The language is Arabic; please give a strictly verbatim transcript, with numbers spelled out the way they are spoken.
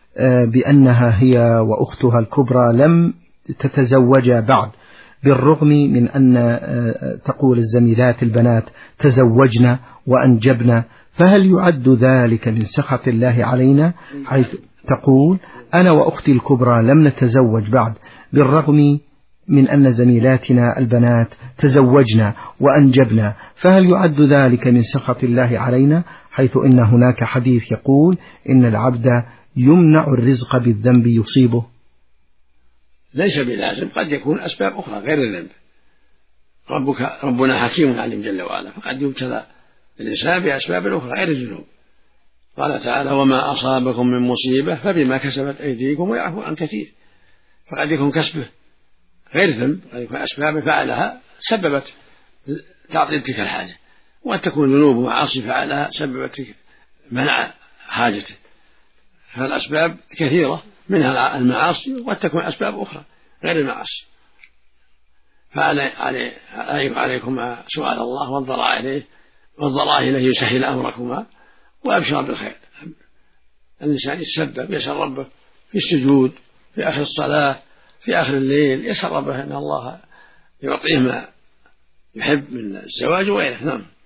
بأنها هي وأختها الكبرى لم تتزوجا بعد، بالرغم من أن تقول الزميلات البنات تزوجنا وأنجبنا، فهل يعد ذلك من سخط الله علينا؟ حيث تقول أنا وأختي الكبرى لم نتزوج بعد، بالرغم من أن زميلاتنا البنات تزوجنا وأنجبنا، فهل يعد ذلك من سخط الله علينا؟ حيث إن هناك حديث يقول إن العبد يمنع الرزق بالذنب يصيبه. ليس بلازم، قد يكون أسباب أخرى غير الذنب. ربك ربنا حكيم عليم جل وعلا، فقد يبتلى الإنسان بأسباب أخرى غير الذنوب. قال تعالى وما أصابكم من مصيبة فبما كسبت أيديكم ويعفو عن كثير. فقد يكون كسبه غير ذنب، قد يكون أسباب فعلها سببت تعطيل تلك الحاجة، وقد تكون ذنوب ومعاصي فعلها سببت منع حاجته. فالأسباب كثيرة، منها المعاصي، وقد تكون أسباب أخرى غير المعاصي. فعليكم سؤال الله والضراع إليه والضراع إليه يسهل أمركما وأبشر بالخير. الإنسان يتسبب، يسأل ربه في السجود، في آخر الصلاة، في آخر الليل، يسأل ربه أن الله يعطيه ما يحب من الزواج وغيره. نعم.